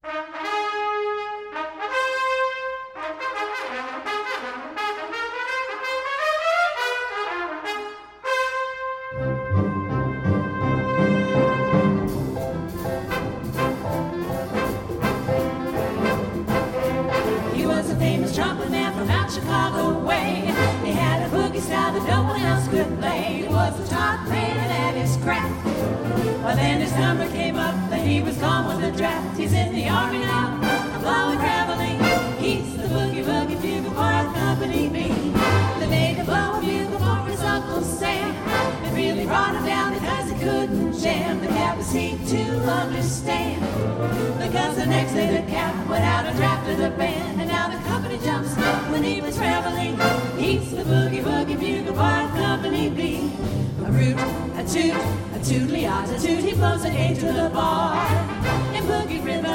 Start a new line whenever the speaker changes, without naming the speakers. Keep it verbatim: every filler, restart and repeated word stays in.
He was a famous trumpet man from out Chicago way. He had a boogie style that no one else could play. He was a top man at his craft. But then his number came up and he was gone with the draft. He's in the army now, blowing gravelly. He's the boogie woogie bugle for Company B. They made him blow a bugle for his Uncle Sam. It really brought him down because he couldn't jam. But that was he to understand. Because the next day the cap went out and drafted the band. And now the company jumps when he was reveling. He's the boogie woogie bugle for Company B. A root, a toot, a tootly-odd, a toot, he blows an A to the bar. In boogie rhythm.